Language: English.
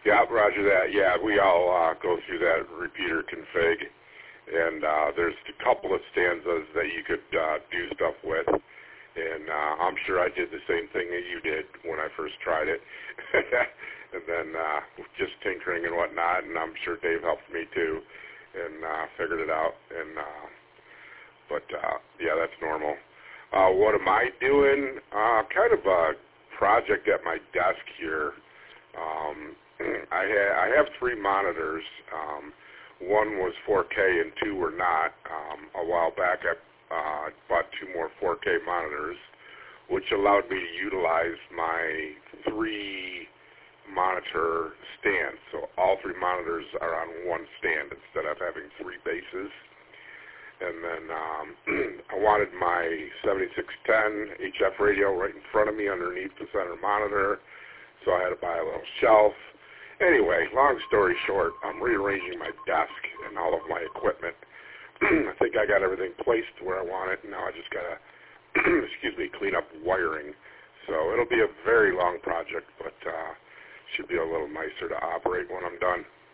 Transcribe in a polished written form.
Yeah, roger that. Yeah, we all go through that repeater config, and there's a couple of stanzas that you could do stuff with, and I'm sure I did the same thing that you did when I first tried it, and then just tinkering and whatnot, and I'm sure Dave helped me too, and figured it out, and but yeah, that's normal. What am I doing? Kind of a project at my desk here. I have 3 monitors. One was 4K and 2 were not. A while back I bought 2 more 4K monitors, which allowed me to utilize my 3 monitor stand. So all 3 monitors are on one stand instead of having 3 bases. And then I wanted my 7610 HF radio right in front of me underneath the center monitor, so I had to buy a little shelf. Anyway, long story short, I'm rearranging my desk and all of my equipment. I think I got everything placed where I want it, and now I just got to, clean up wiring. So it'll be a very long project, but should be a little nicer to operate when I'm done.